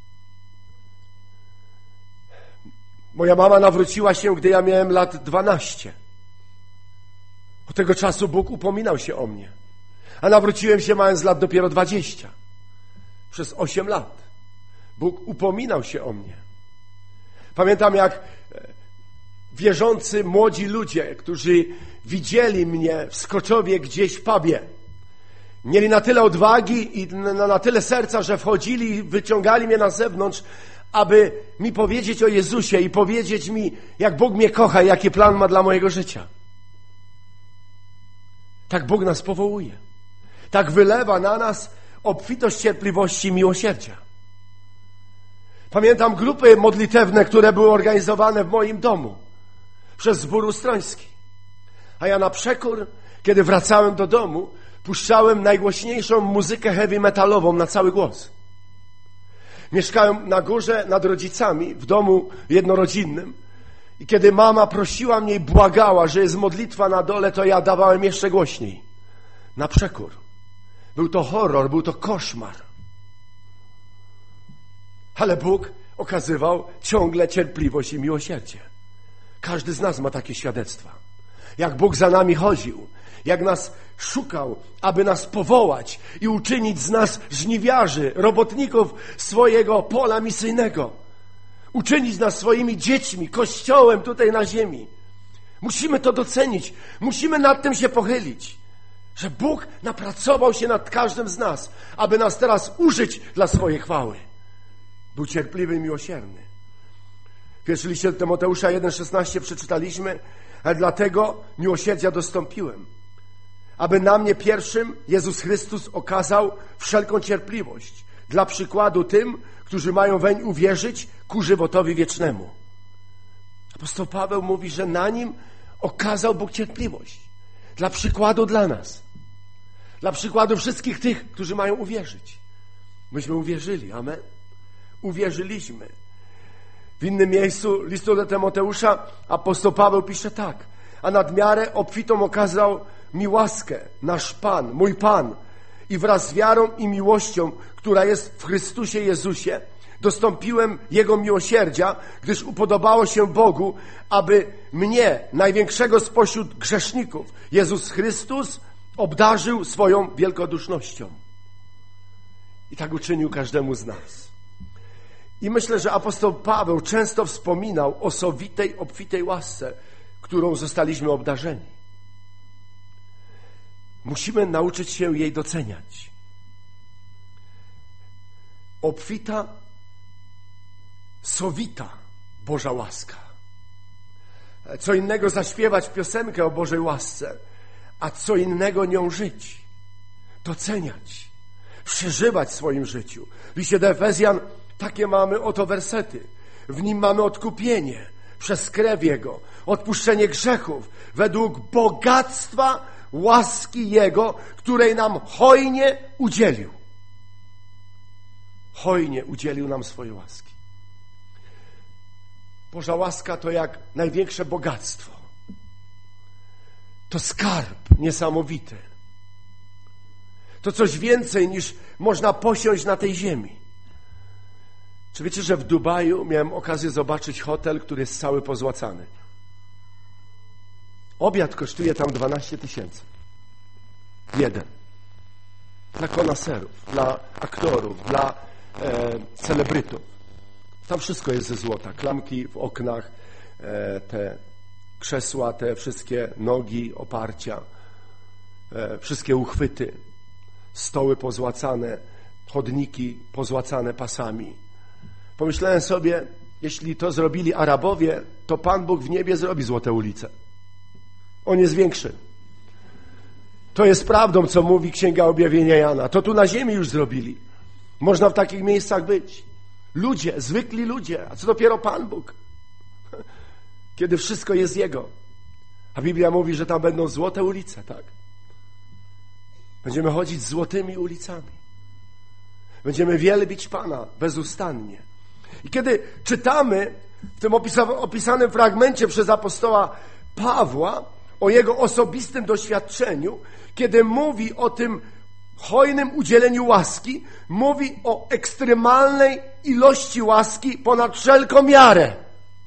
Moja mama nawróciła się, gdy ja miałem lat 12. Od tego czasu Bóg upominał się o mnie. A nawróciłem się mając lat dopiero 20. Przez 8 lat. Bóg upominał się o mnie. Pamiętam, jak wierzący młodzi ludzie, którzy widzieli mnie w Skoczowie gdzieś w pubie, mieli na tyle odwagi i na tyle serca, że wchodzili i wyciągali mnie na zewnątrz, aby mi powiedzieć o Jezusie i powiedzieć mi, jak Bóg mnie kocha i jaki plan ma dla mojego życia. Tak Bóg nas powołuje. Tak wylewa na nas obfitość cierpliwości i miłosierdzia. Pamiętam grupy modlitewne, które były organizowane w moim domu przez zbór ustroński. A ja na przekór, kiedy wracałem do domu, puszczałem najgłośniejszą muzykę heavy metalową na cały głos. Mieszkałem na górze nad rodzicami, w domu jednorodzinnym. I kiedy mama prosiła mnie i błagała, że jest modlitwa na dole, to ja dawałem jeszcze głośniej. Na przekór. Był to horror, był to koszmar. Ale Bóg okazywał ciągle cierpliwość i miłosierdzie. Każdy z nas ma takie świadectwa. Jak Bóg za nami chodził, jak nas szukał, aby nas powołać i uczynić z nas żniwiarzy, robotników swojego pola misyjnego. Uczynić nas swoimi dziećmi, Kościołem tutaj na ziemi. Musimy to docenić. Musimy nad tym się pochylić. Że Bóg napracował się nad każdym z nas, aby nas teraz użyć dla swojej chwały. Był cierpliwy i miłosierny. W pierwszym liście do Tymoteusza 1,16 przeczytaliśmy: ale dlatego miłosierdzia dostąpiłem, aby na mnie pierwszym Jezus Chrystus okazał wszelką cierpliwość, dla przykładu tym, którzy mają weń uwierzyć ku żywotowi wiecznemu. Apostoł Paweł mówi, że na nim okazał Bóg cierpliwość. Dla przykładu dla nas. Dla przykładu wszystkich tych, którzy mają uwierzyć. Myśmy uwierzyli, amen. Uwierzyliśmy. W innym miejscu listu do Tymoteusza apostoł Paweł pisze tak: a nadmiarę obfitą okazał mi łaskę nasz Pan, mój Pan, i wraz z wiarą i miłością, która jest w Chrystusie Jezusie, dostąpiłem Jego miłosierdzia, gdyż upodobało się Bogu, aby mnie, największego spośród grzeszników, Jezus Chrystus obdarzył swoją wielkodusznością. I tak uczynił każdemu z nas. I myślę, że apostoł Paweł często wspominał o sowitej, obfitej łasce, którą zostaliśmy obdarzeni. Musimy nauczyć się jej doceniać. Obfita, sowita Boża łaska. Co innego zaśpiewać piosenkę o Bożej łasce, a co innego nią żyć, doceniać, przeżywać w swoim życiu. W liście do Efezjan takie mamy oto wersety. W nim mamy odkupienie przez krew Jego, odpuszczenie grzechów według bogactwa łaski Jego, której nam hojnie udzielił. Hojnie udzielił nam swojej łaski. Boża łaska to jak największe bogactwo. To skarb niesamowity. To coś więcej niż można posiąść na tej ziemi. Czy wiecie, że w Dubaju miałem okazję zobaczyć hotel, który jest cały pozłacany? Obiad kosztuje tam 12 000. Jeden. Dla konaserów, dla aktorów, dla celebrytów. Tam wszystko jest ze złota. Klamki w oknach, te krzesła, te wszystkie nogi, oparcia, wszystkie uchwyty, stoły pozłacane, chodniki pozłacane pasami. Pomyślałem sobie, jeśli to zrobili Arabowie, to Pan Bóg w niebie zrobi złote ulice. On jest większy. To jest prawdą, co mówi Księga Objawienia Jana. To tu na ziemi już zrobili. Można w takich miejscach być. Ludzie, zwykli ludzie, a co dopiero Pan Bóg, kiedy wszystko jest Jego. A Biblia mówi, że tam będą złote ulice, tak? Będziemy chodzić złotymi ulicami. Będziemy wielbić Pana bezustannie. I kiedy czytamy w tym opisanym fragmencie przez apostoła Pawła o jego osobistym doświadczeniu, kiedy mówi o tym hojnym udzieleniu łaski, mówi o ekstremalnej ilości łaski ponad wszelką miarę.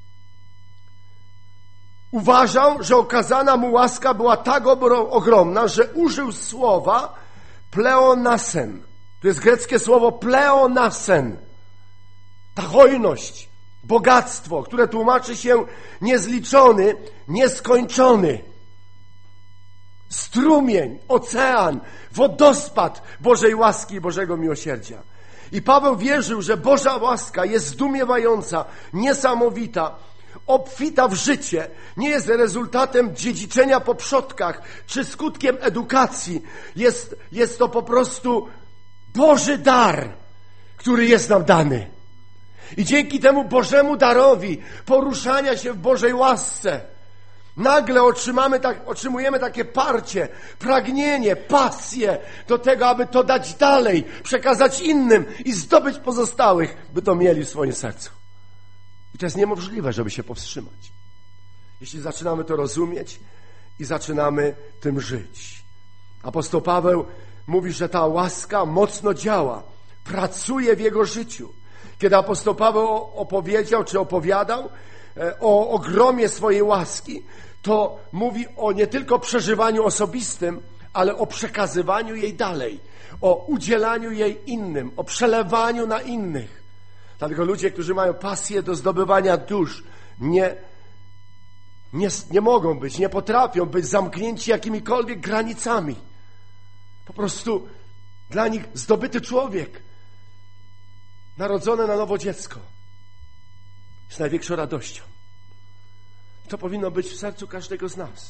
Uważał, że okazana mu łaska była tak ogromna, że użył słowa pleonasen. To jest greckie słowo pleonasen. Ta hojność, bogactwo, które tłumaczy się niezliczony, nieskończony. Strumień, ocean, wodospad Bożej łaski i Bożego miłosierdzia. I Paweł wierzył, że Boża łaska jest zdumiewająca, niesamowita, obfita w życie, nie jest rezultatem dziedziczenia po przodkach, czy skutkiem edukacji. Jest to po prostu Boży dar, który jest nam dany. I dzięki temu Bożemu darowi poruszania się w Bożej łasce nagle otrzymujemy takie parcie, pragnienie, pasję do tego, aby to dać dalej, przekazać innym i zdobyć pozostałych, by to mieli w swoim sercu. I to jest niemożliwe, żeby się powstrzymać. Jeśli zaczynamy to rozumieć i zaczynamy tym żyć. Apostoł Paweł mówi, że ta łaska mocno działa, pracuje w jego życiu. Kiedy apostoł Paweł opowiadał o ogromie swojej łaski, to mówi o nie tylko przeżywaniu osobistym, ale o przekazywaniu jej dalej, o udzielaniu jej innym, o przelewaniu na innych. Dlatego ludzie, którzy mają pasję do zdobywania dusz, nie mogą być, nie potrafią być zamknięci jakimikolwiek granicami. Po prostu dla nich zdobyty człowiek, narodzone na nowo dziecko, jest największą radością. To powinno być w sercu każdego z nas.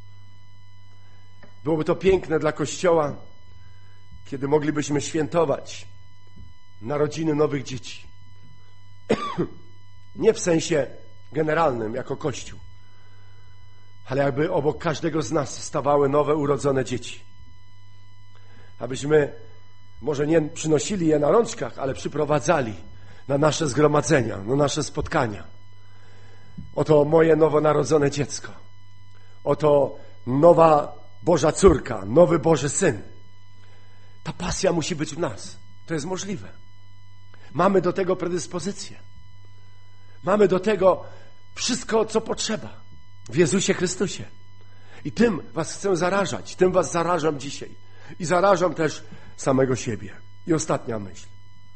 Byłoby to piękne dla Kościoła, kiedy moglibyśmy świętować narodziny nowych dzieci. Nie w sensie generalnym, jako Kościół, ale jakby obok każdego z nas stawały nowe, urodzone dzieci. Abyśmy może nie przynosili je na rączkach, ale przyprowadzali na nasze zgromadzenia, na nasze spotkania. Oto moje nowonarodzone dziecko. Oto nowa Boża córka, nowy Boży syn. Ta pasja musi być w nas. To jest możliwe. Mamy do tego predyspozycję. Mamy do tego wszystko, co potrzeba w Jezusie Chrystusie. I tym was chcę zarażać. Tym was zarażam dzisiaj. I zarażam też samego siebie. I ostatnia myśl.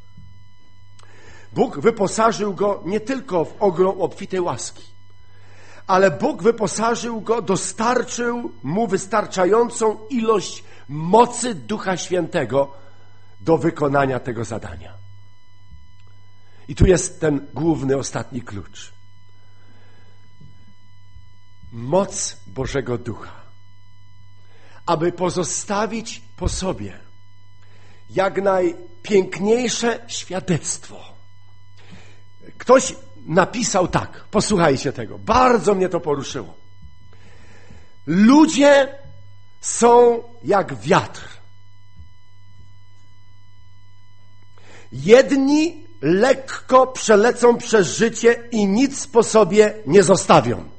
Bóg wyposażył go nie tylko w ogrom obfitej łaski, ale Bóg wyposażył go, dostarczył mu wystarczającą ilość mocy Ducha Świętego do wykonania tego zadania. I tu jest ten główny, ostatni klucz. Moc Bożego Ducha, aby pozostawić po sobie jak najpiękniejsze świadectwo. Ktoś napisał tak, posłuchajcie tego, bardzo mnie to poruszyło. Ludzie są jak wiatr. Jedni lekko przelecą przez życie i nic po sobie nie zostawią.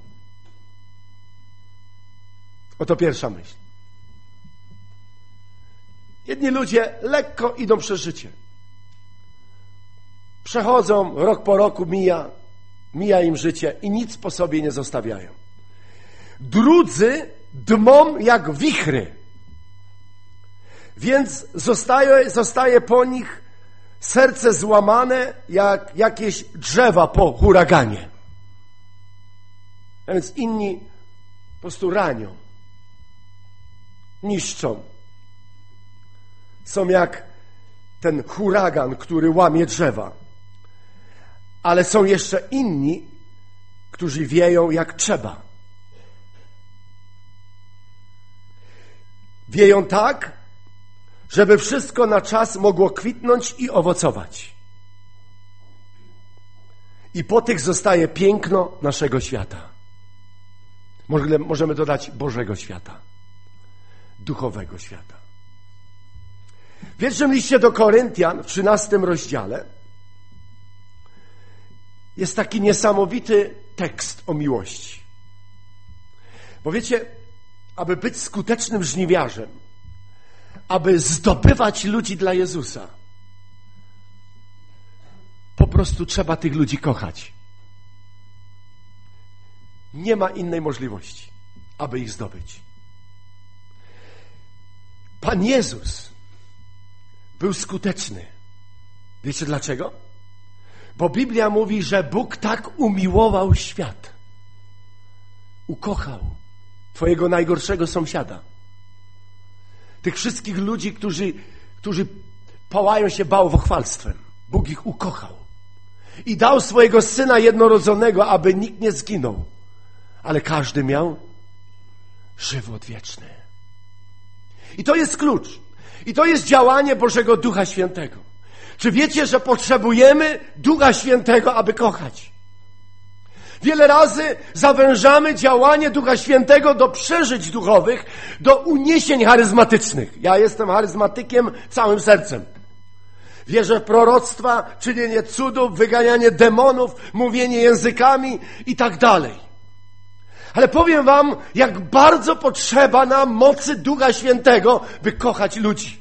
Oto pierwsza myśl. Jedni ludzie lekko idą przez życie. Przechodzą, rok po roku mija im życie i nic po sobie nie zostawiają. Drudzy dmą jak wichry, więc zostaje po nich serce złamane jak jakieś drzewa po huraganie. A więc inni po prostu ranią, niszczą. Są jak ten huragan, który łamie drzewa. Ale są jeszcze inni, którzy wieją jak trzeba. Wieją tak, żeby wszystko na czas mogło kwitnąć i owocować. I po tych zostaje piękno naszego świata. Możemy dodać Bożego świata, duchowego świata. W pierwszym liście do Koryntian, w 13 rozdziale, jest taki niesamowity tekst o miłości. Bo wiecie, aby być skutecznym żniwiarzem, aby zdobywać ludzi dla Jezusa, po prostu trzeba tych ludzi kochać. Nie ma innej możliwości, aby ich zdobyć. Pan Jezus był skuteczny. Wiecie dlaczego? Bo Biblia mówi, że Bóg tak umiłował świat. Ukochał twojego najgorszego sąsiada. Tych wszystkich ludzi, którzy pałają się bałwochwalstwem. Bóg ich ukochał. I dał swojego Syna jednorodzonego, aby nikt nie zginął. Ale każdy miał żywot wieczny. I to jest klucz. I to jest działanie Bożego Ducha Świętego. Czy wiecie, że potrzebujemy Ducha Świętego, aby kochać? Wiele razy zawężamy działanie Ducha Świętego do przeżyć duchowych, do uniesień charyzmatycznych. Ja jestem charyzmatykiem całym sercem. Wierzę w proroctwa, czynienie cudów, wyganianie demonów, mówienie językami i tak dalej. Ale powiem wam, jak bardzo potrzeba nam mocy Ducha Świętego, by kochać ludzi.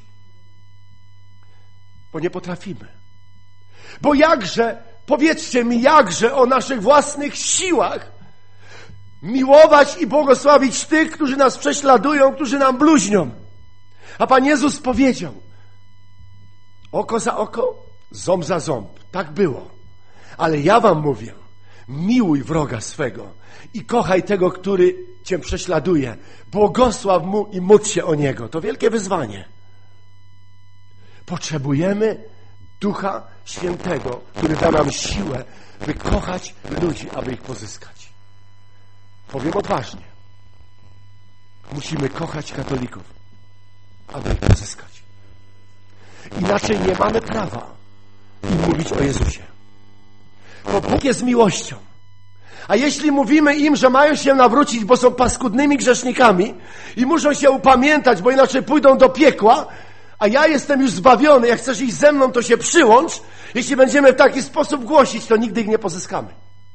Bo nie potrafimy. Bo jakże, powiedzcie mi, jakże o naszych własnych siłach miłować i błogosławić tych, którzy nas prześladują, którzy nam bluźnią. A Pan Jezus powiedział, oko za oko, ząb za ząb. Tak było. Ale ja wam mówię, miłuj wroga swego i kochaj tego, który cię prześladuje. Błogosław mu i módl się o niego. To wielkie wyzwanie. Potrzebujemy Ducha Świętego, który da nam siłę, by kochać ludzi, aby ich pozyskać. Powiem odważnie. Musimy kochać katolików, aby ich pozyskać. Inaczej nie mamy prawa im mówić o Jezusie. Bo Bóg jest miłością. A jeśli mówimy im, że mają się nawrócić, bo są paskudnymi grzesznikami i muszą się upamiętać, bo inaczej pójdą do piekła, a ja jestem już zbawiony, jak chcesz iść ze mną, to się przyłącz. Jeśli będziemy w taki sposób głosić, to nigdy ich nie pozyskamy.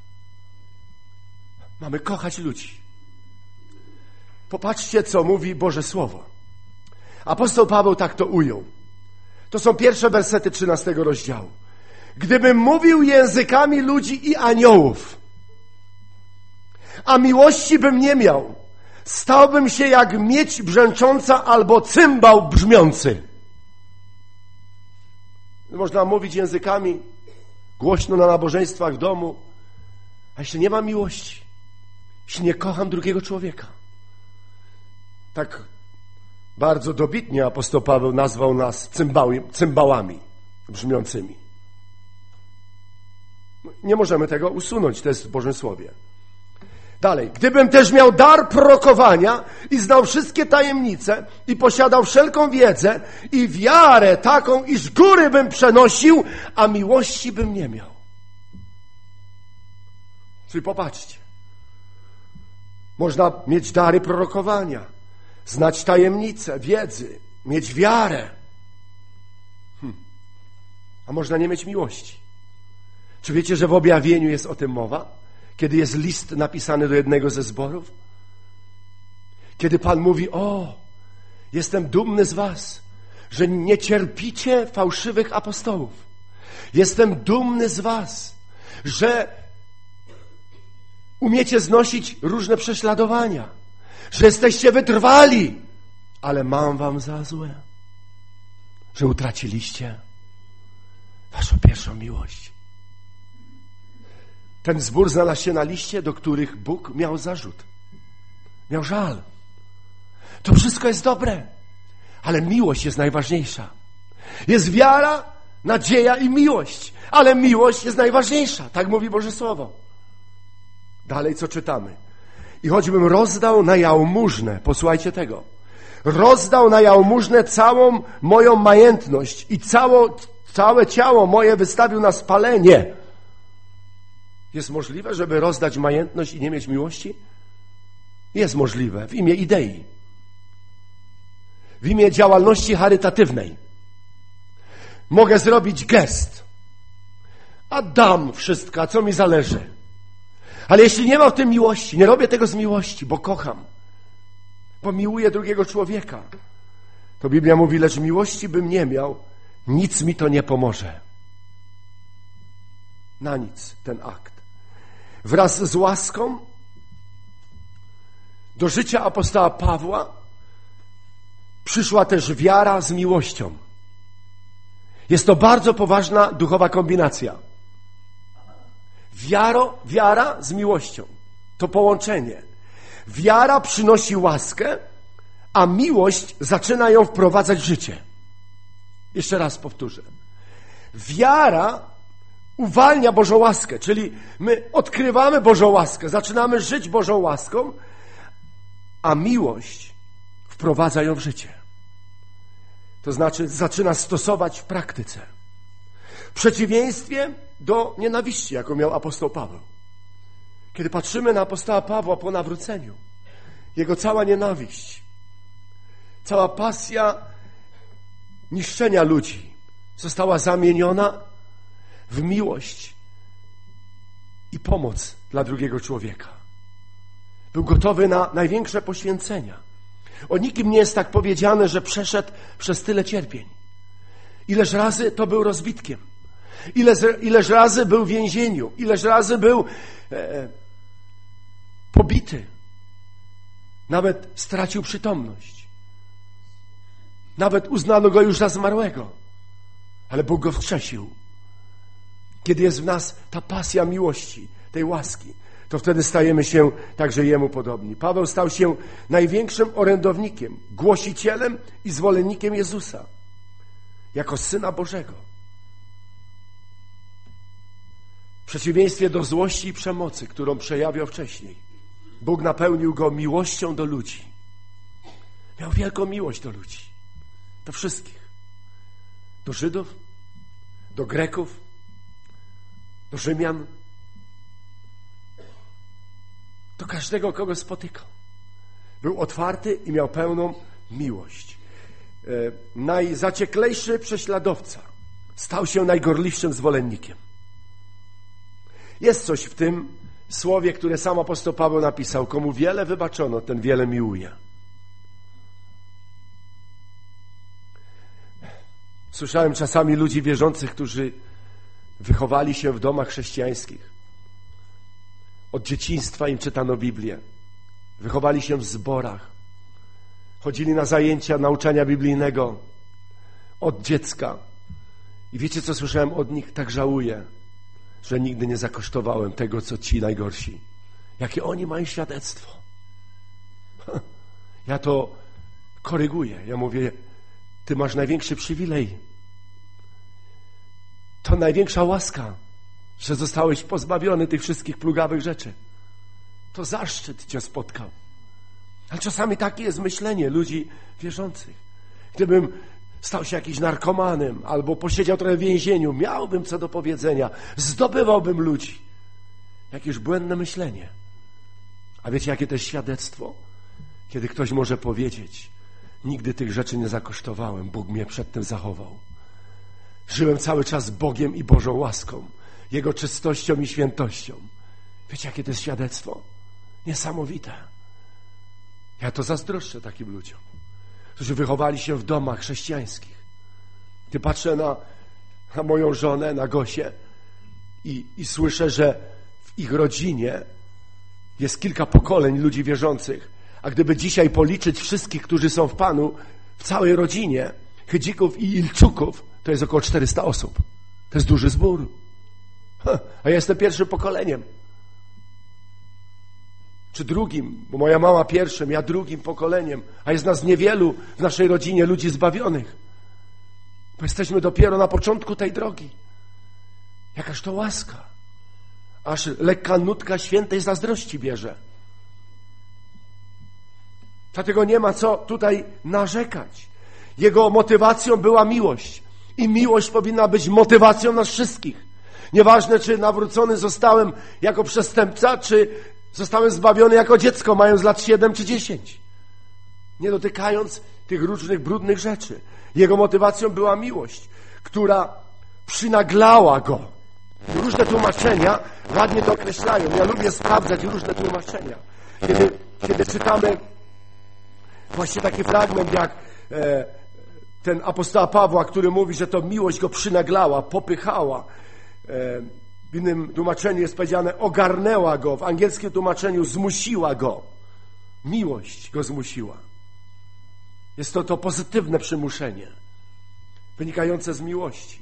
Mamy kochać ludzi. Popatrzcie, co mówi Boże Słowo. Apostoł Paweł tak to ujął. To są pierwsze wersety 13 rozdziału. Gdybym mówił językami ludzi i aniołów, a miłości bym nie miał, stałbym się jak miedź brzęcząca albo cymbał brzmiący. Można mówić językami głośno na nabożeństwach w domu, a jeśli nie ma miłości, jeśli nie kocham drugiego człowieka. Tak bardzo dobitnie apostoł Paweł nazwał nas cymbałami brzmiącymi. Nie możemy tego usunąć, to jest w Bożym Słowie. Dalej. Gdybym też miał dar prorokowania i znał wszystkie tajemnice i posiadał wszelką wiedzę i wiarę taką, iż góry bym przenosił, a miłości bym nie miał. Czyli popatrzcie. Można mieć dary prorokowania, znać tajemnice, wiedzy, mieć wiarę. A można nie mieć miłości. Czy wiecie, że w objawieniu jest o tym mowa? Kiedy jest list napisany do jednego ze zborów? Kiedy Pan mówi, o, jestem dumny z was, że nie cierpicie fałszywych apostołów. Jestem dumny z was, że umiecie znosić różne prześladowania, że jesteście wytrwali, ale mam wam za złe, że utraciliście waszą pierwszą miłość. Ten zbór znalazł się na liście, do których Bóg miał zarzut. Miał żal. To wszystko jest dobre, ale miłość jest najważniejsza. Jest wiara, nadzieja i miłość, ale miłość jest najważniejsza. Tak mówi Boże Słowo. Dalej co czytamy? I choćbym rozdał na jałmużnę, posłuchajcie tego, rozdał na jałmużnę całą moją majętność i całe ciało moje wystawił na spalenie. Jest możliwe, żeby rozdać majętność i nie mieć miłości? Jest możliwe w imię idei, w imię działalności charytatywnej. Mogę zrobić gest, a dam wszystko, co mi zależy. Ale jeśli nie ma w tym miłości, nie robię tego z miłości, bo kocham, bo miłuję drugiego człowieka, to Biblia mówi, lecz miłości bym nie miał, nic mi to nie pomoże. Na nic ten akt. Wraz z łaską do życia apostoła Pawła przyszła też wiara z miłością. Jest to bardzo poważna duchowa kombinacja. Wiara z miłością. To połączenie. Wiara przynosi łaskę, a miłość zaczyna ją wprowadzać w życie. Jeszcze raz powtórzę. Wiara uwalnia Bożą łaskę, czyli my odkrywamy Bożą łaskę, zaczynamy żyć Bożą łaską, a miłość wprowadza ją w życie. To znaczy zaczyna stosować w praktyce. W przeciwieństwie do nienawiści, jaką miał apostoł Paweł. Kiedy patrzymy na apostoła Pawła po nawróceniu, jego cała nienawiść, cała pasja niszczenia ludzi została zamieniona w miłość i pomoc dla drugiego człowieka. Był gotowy na największe poświęcenia. O nikim nie jest tak powiedziane, że przeszedł przez tyle cierpień. Ileż razy to był rozbitkiem. Ileż razy był w więzieniu. Ileż razy był pobity. Nawet stracił przytomność. Nawet uznano go już za zmarłego. Ale Bóg go wskrzesił. Kiedy jest w nas ta pasja miłości, tej łaski, to wtedy stajemy się także Jemu podobni. Paweł stał się największym orędownikiem, głosicielem i zwolennikiem Jezusa, jako Syna Bożego. W przeciwieństwie do złości i przemocy, którą przejawiał wcześniej, Bóg napełnił go miłością do ludzi. Miał wielką miłość do ludzi, do wszystkich. Do Żydów, do Greków, do Rzymian, do każdego, kogo spotykał. Był otwarty i miał pełną miłość. Najzacieklejszy prześladowca stał się najgorliwszym zwolennikiem. Jest coś w tym słowie, które sam apostoł Paweł napisał. Komu wiele wybaczono, ten wiele miłuje. Słyszałem czasami ludzi wierzących, którzy wychowali się w domach chrześcijańskich. Od dzieciństwa im czytano Biblię. Wychowali się w zborach. Chodzili na zajęcia nauczania biblijnego od dziecka. I wiecie, co słyszałem od nich? Tak żałuję, że nigdy nie zakosztowałem tego, co ci najgorsi. Jakie oni mają świadectwo. Ja to koryguję. Ja mówię, ty masz największy przywilej. To największa łaska, że zostałeś pozbawiony tych wszystkich plugawych rzeczy. To zaszczyt cię spotkał. Ale czasami takie jest myślenie ludzi wierzących. Gdybym stał się jakiś narkomanem albo posiedział trochę w więzieniu, miałbym co do powiedzenia, zdobywałbym ludzi. Jakieś błędne myślenie. A wiecie, jakie to jest świadectwo? Kiedy ktoś może powiedzieć, nigdy tych rzeczy nie zakosztowałem, Bóg mnie przed tym zachował. Żyłem cały czas Bogiem i Bożą łaską, Jego czystością i świętością. Wiecie, jakie to jest świadectwo? Niesamowite. Ja to zazdroszczę takim ludziom, którzy wychowali się w domach chrześcijańskich. Gdy patrzę na moją żonę, na Gosię i słyszę, że w ich rodzinie jest kilka pokoleń ludzi wierzących, a gdyby dzisiaj policzyć wszystkich, którzy są w Panu, w całej rodzinie, Chydzików i Ilczuków, to jest około 400 osób. To jest duży zbór. A ja jestem pierwszym pokoleniem. Czy drugim, bo moja mama pierwszym, ja drugim pokoleniem, a jest nas niewielu w naszej rodzinie ludzi zbawionych. Bo jesteśmy dopiero na początku tej drogi. Jakaż to łaska. Aż lekka nutka świętej zazdrości bierze. Dlatego nie ma co tutaj narzekać. Jego motywacją była miłość. I miłość powinna być motywacją nas wszystkich. Nieważne, czy nawrócony zostałem jako przestępca, czy zostałem zbawiony jako dziecko, mając lat 7 czy 10. Nie dotykając tych różnych brudnych rzeczy. Jego motywacją była miłość, która przynaglała go. Różne tłumaczenia ładnie to określają. Ja lubię sprawdzać różne tłumaczenia. Kiedy czytamy właśnie taki fragment jak ten apostoła Pawła, który mówi, że to miłość go przynaglała, popychała. W innym tłumaczeniu jest powiedziane ogarnęła go. W angielskim tłumaczeniu zmusiła go. Miłość go zmusiła. Jest to pozytywne przymuszenie wynikające z miłości.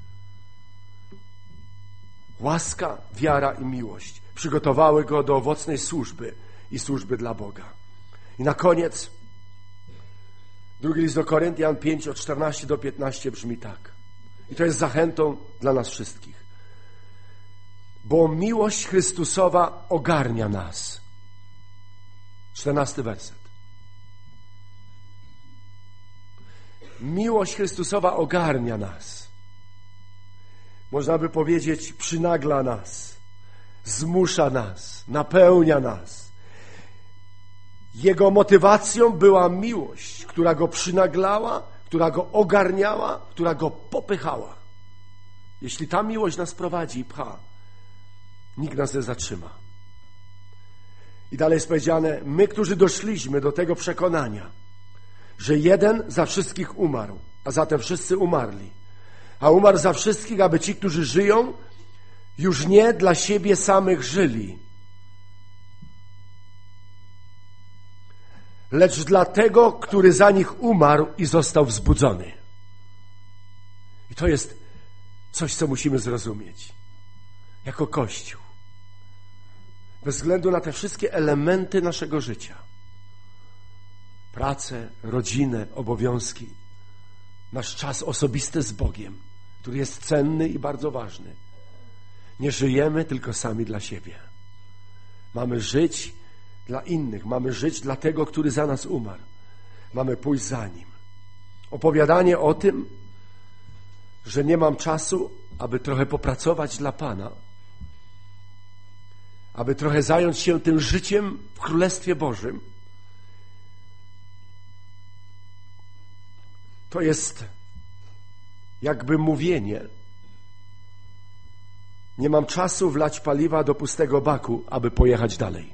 Łaska, wiara i miłość przygotowały go do owocnej służby i służby dla Boga. I na koniec drugi list do Koryntian 5 od 14 do 15 brzmi tak. I to jest zachętą dla nas wszystkich. Bo miłość Chrystusowa ogarnia nas. 14 werset. Miłość Chrystusowa ogarnia nas. Można by powiedzieć, przynagla nas, zmusza nas, napełnia nas. Jego motywacją była miłość, która go przynaglała, która go ogarniała, która go popychała. Jeśli ta miłość nas prowadzi i pcha, nikt nas nie zatrzyma. I dalej jest powiedziane, my, którzy doszliśmy do tego przekonania, że jeden za wszystkich umarł, a zatem wszyscy umarli. A umarł za wszystkich, aby ci, którzy żyją, już nie dla siebie samych żyli, lecz dla tego, który za nich umarł i został wzbudzony. I to jest coś, co musimy zrozumieć jako Kościół. Bez względu na te wszystkie elementy naszego życia. Pracę, rodzinę, obowiązki. Nasz czas osobisty z Bogiem, który jest cenny i bardzo ważny. Nie żyjemy tylko sami dla siebie. Mamy żyć dla innych. Mamy żyć dla tego, który za nas umarł. Mamy pójść za Nim. Opowiadanie o tym, że nie mam czasu, aby trochę popracować dla Pana, aby trochę zająć się tym życiem w Królestwie Bożym, to jest jakby mówienie. Nie mam czasu wlać paliwa do pustego baku, aby pojechać dalej.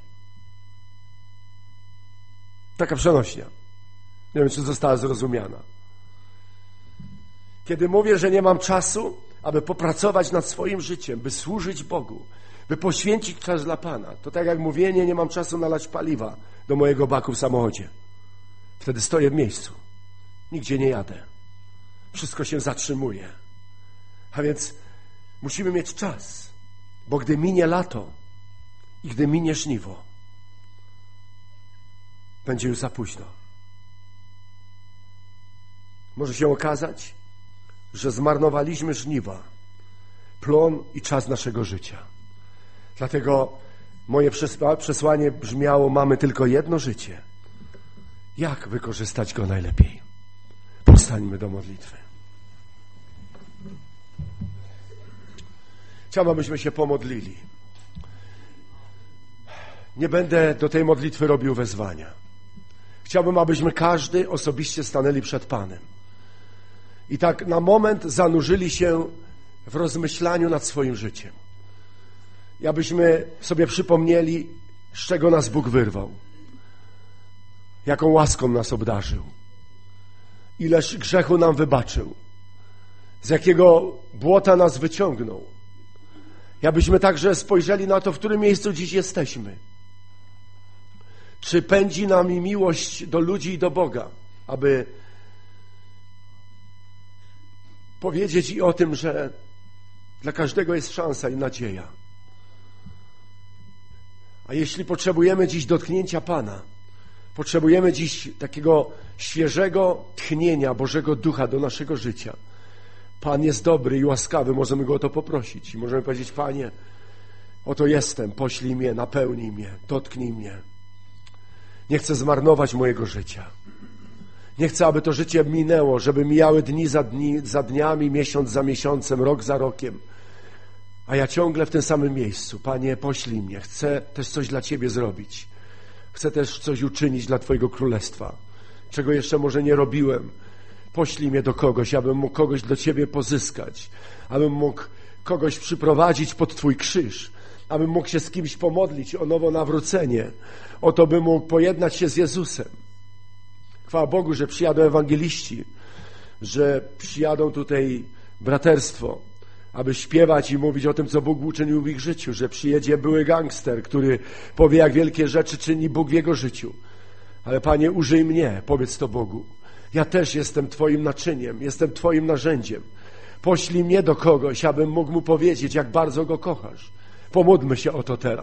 Taka przenośnia. Nie wiem, czy została zrozumiana. Kiedy mówię, że nie mam czasu, aby popracować nad swoim życiem, by służyć Bogu, by poświęcić czas dla Pana, to tak jak mówienie, nie mam czasu nalać paliwa do mojego baku w samochodzie. Wtedy stoję w miejscu. Nigdzie nie jadę. Wszystko się zatrzymuje. A więc musimy mieć czas, bo gdy minie lato i gdy minie żniwo, będzie już za późno. Może się okazać, że zmarnowaliśmy żniwa, plon i czas naszego życia. Dlatego moje przesłanie brzmiało, mamy tylko jedno życie. Jak wykorzystać go najlepiej? Powstańmy do modlitwy. Chciałbym, abyśmy się pomodlili. Nie będę do tej modlitwy robił wezwania. Chciałbym, abyśmy każdy osobiście stanęli przed Panem. I tak na moment zanurzyli się w rozmyślaniu nad swoim życiem. I abyśmy sobie przypomnieli, z czego nas Bóg wyrwał. Jaką łaską nas obdarzył. Ileż grzechu nam wybaczył. Z jakiego błota nas wyciągnął. I abyśmy także spojrzeli na to, w którym miejscu dziś jesteśmy. Czy pędzi nami miłość do ludzi i do Boga, aby powiedzieć i o tym, że dla każdego jest szansa i nadzieja. A jeśli potrzebujemy dziś dotknięcia Pana, potrzebujemy dziś takiego świeżego tchnienia Bożego Ducha do naszego życia. Pan jest dobry i łaskawy, możemy Go o to poprosić. I możemy powiedzieć, Panie, oto jestem, poślij mnie, napełnij mnie, dotknij mnie. Nie chcę zmarnować mojego życia. Nie chcę, aby to życie minęło, żeby mijały dni za dniami, miesiąc za miesiącem, rok za rokiem. A ja ciągle w tym samym miejscu. Panie, poślij mnie. Chcę też coś dla Ciebie zrobić. Chcę też coś uczynić dla Twojego Królestwa, czego jeszcze może nie robiłem. Poślij mnie do kogoś, abym mógł kogoś do Ciebie pozyskać, abym mógł kogoś przyprowadzić pod Twój krzyż, abym mógł się z kimś pomodlić o nowonawrócenie, o to, bym mógł pojednać się z Jezusem. Chwała Bogu, że przyjadą ewangeliści, że przyjadą tutaj braterstwo, aby śpiewać i mówić o tym, co Bóg uczynił w ich życiu, że przyjedzie były gangster, który powie, jak wielkie rzeczy czyni Bóg w jego życiu. Ale Panie, użyj mnie, powiedz to Bogu. Ja też jestem Twoim naczyniem, jestem Twoim narzędziem. Poślij mnie do kogoś, abym mógł mu powiedzieć, jak bardzo go kochasz. Pomódlmy się o to teraz.